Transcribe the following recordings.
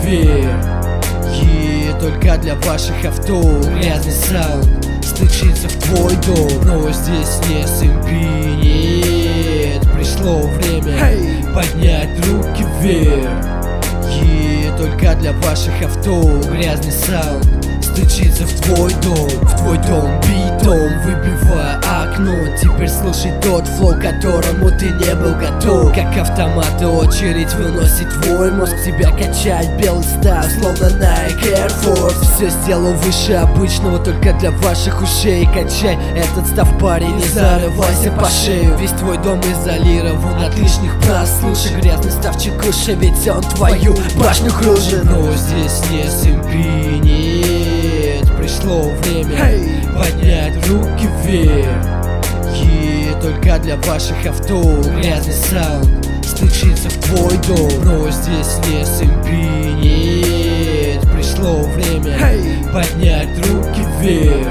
вверх. И только для ваших авто грязный саунд стучится в твой дом. Но здесь не SMP, нет. Пришло время поднять руки вверх. И только для ваших авто грязный саунд стучится в твой дом битом, выбивая окно. Теперь слушай тот флоу, к которому ты не был готов. Как автоматы очередь выносит твой мозг, тебя качает белый став, словно Nike Air Force. Все сделал выше обычного только для ваших ушей. Качай этот став, парень, не зарывайся по шею. Весь твой дом изолирован от лишних прослушек. Грязный став чекуша, ведь он твою башню кружит. Но здесь не SMP, нет. Пришло время поднять руки вверх. И только для ваших авто грязный саунд стучится в твой дом. Но здесь не SMP, нет. Пришло время поднять руки вверх.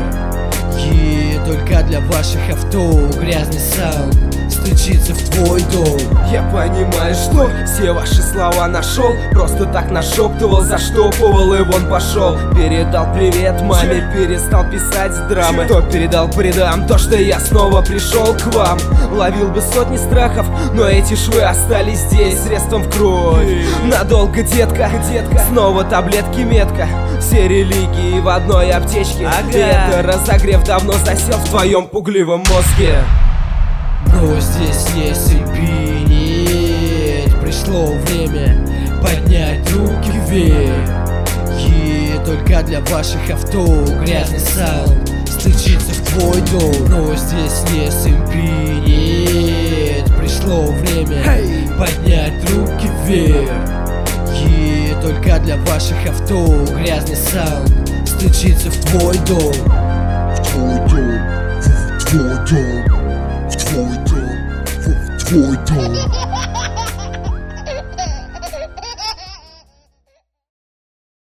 И только для ваших авто грязный саунд стучится в твой дом. Я понимаю, что все ваши слова нашел, просто так нашептывал, заштопывал и вон пошел. Передал привет маме, перестал писать драмы. Кто передал предам то, что я снова пришел к вам. Ловил бы сотни страхов, но эти швы остались здесь средством в кровь. Надолго, детка, снова таблетки метка. Все религии в одной аптечке. Ты это разогрев давно засел в твоем пугливом мозге. Но здесь не SMP, нет. Пришло время поднять руки вверх. И только для ваших авто грязный саунд стучится в твой дом. Но здесь не SMP, нет. Пришло время поднять руки вверх. И только для ваших авто грязный саунд стучится в твой дом. В твой дом.